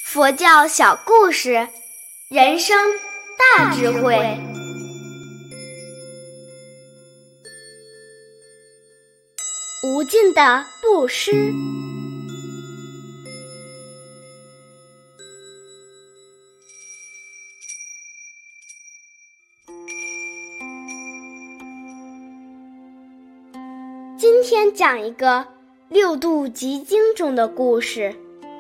佛教小故事，人生大智慧。无尽的布施。今天讲一个六度集经中的故事。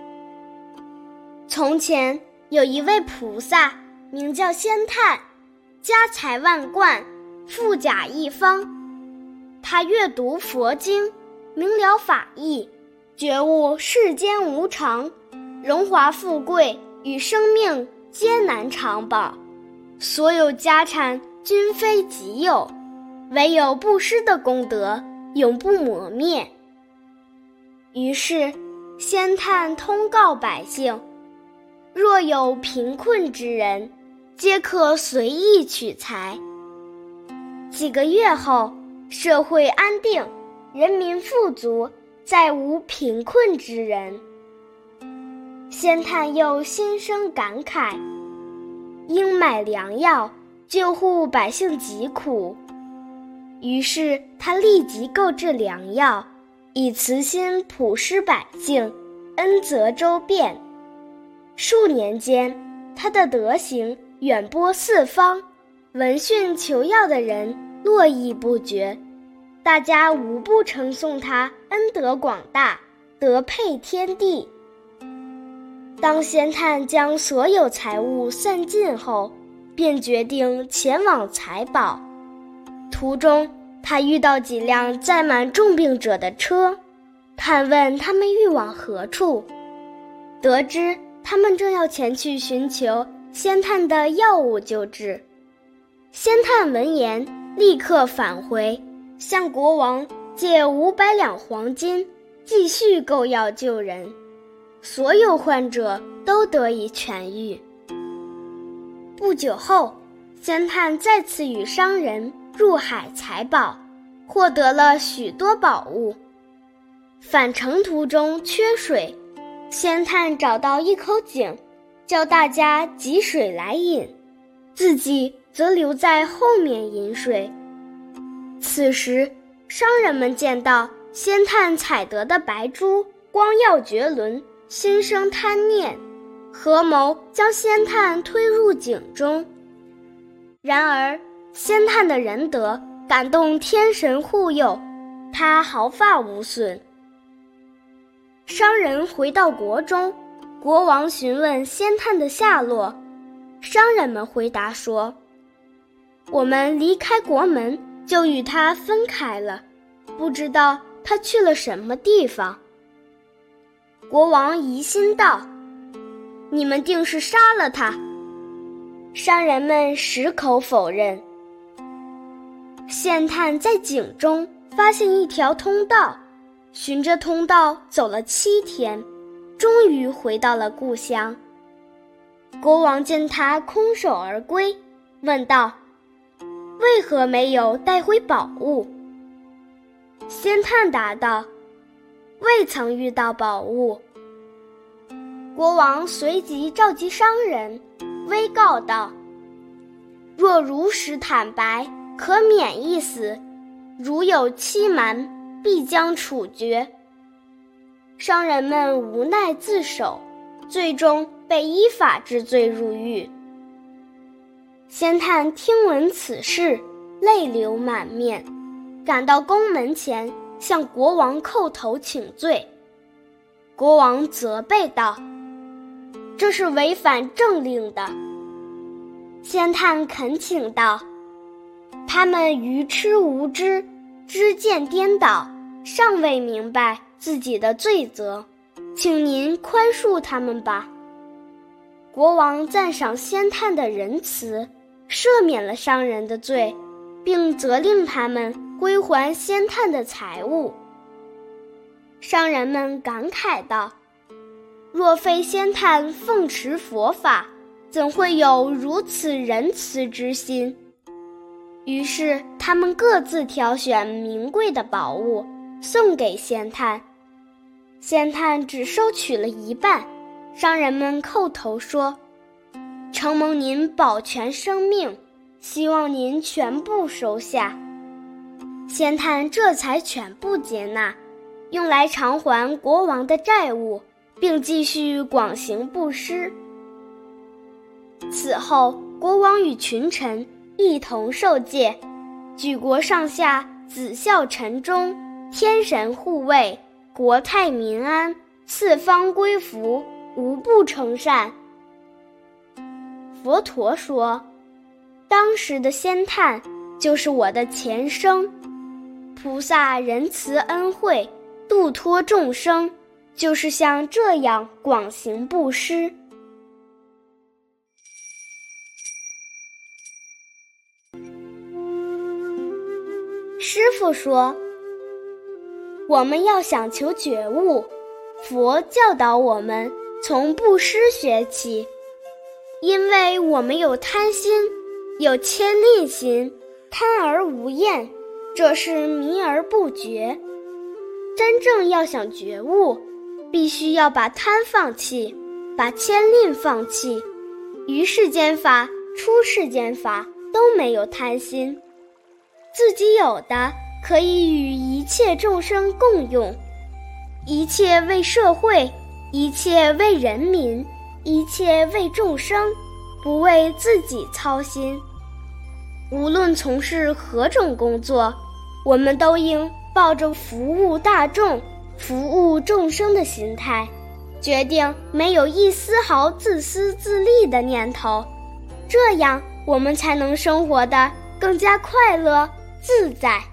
从前有一位菩萨，名叫仙探，家财万贯，富甲一方。他阅读佛经，明了法义，觉悟世间无常，荣华富贵与生命皆难长保，所有家产均非己有，唯有布施的功德永不磨灭。于是仙探通告百姓，若有贫困之人，皆可随意取财。几个月后，社会安定，人民富足，再无贫困之人。仙探又心生感慨，应买良药，救护百姓疾苦。于是他立即购置良药，以慈心普施百姓，恩泽周遍。数年间，他的德行远播四方，闻讯求药的人络绎不绝，大家无不称颂他恩德广大，德配天地。当仙探将所有财物散尽后，便决定前往财宝。途中他遇到几辆载满重病者的车，探问他们欲往何处，得知他们正要前去寻求仙探的药物救治。仙探闻言，立刻返回，向国王借500两黄金，继续购药救人。所有患者都得以痊愈。不久后，仙探再次与商人入海采宝，获得了许多宝物。返程途中缺水，仙探找到一口井，叫大家汲水来饮，自己则留在后面饮水。此时商人们见到仙探采得的白珠光耀绝伦，心生贪念，合谋将仙探推入井中。然而仙探的仁德感动天神护佑，他毫发无损。商人回到国中，国王询问仙探的下落，商人们回答说，我们离开国门就与他分开了，不知道他去了什么地方。国王疑心道，你们定是杀了他。商人们矢口否认。仙探在井中发现一条通道，循着通道走了7天，终于回到了故乡。国王见他空手而归，问道，为何没有带回宝物？仙探答道，未曾遇到宝物。国王随即召集商人，威告道，若如实坦白，可免一死，如有欺瞒，必将处决。商人们无奈自首，最终被依法治罪入狱。仙探听闻此事，泪流满面，赶到宫门前向国王叩头请罪。国王责备道，这是违反政令的。仙探恳请道，他们愚痴无知，知见颠倒，尚未明白自己的罪责，请您宽恕他们吧。国王赞赏仙探的仁慈，赦免了商人的罪，并责令他们归还仙探的财物。商人们感慨道，若非仙探奉持佛法，怎会有如此仁慈之心？于是他们各自挑选名贵的宝物送给仙探，仙探只收取了一半， 商人们叩头说：“承蒙您保全生命，希望您全部收下。”仙探这才全部接纳，用来偿还国王的债务，并继续广行布施。此后，国王与群臣一同受戒，举国上下子孝臣忠，天神护卫，国泰民安，四方归服，无不称善。佛陀说，当时的仙探就是我的前生，菩萨仁慈恩惠，度脱众生，就是像这样广行布施。师父说，我们要想求觉悟，佛教导我们从布施学起，因为我们有贪心，有牵吝心，贪而无厌，这是迷而不觉。真正要想觉悟，必须要把贪放弃，把牵吝放弃，于世间法、出世间法都没有贪心，自己有的可以与一切众生共用，一切为社会，一切为人民，一切为众生，不为自己操心。无论从事何种工作，我们都应抱着服务大众、服务众生的心态，决定没有一丝毫自私自利的念头，这样我们才能生活得更加快乐自在。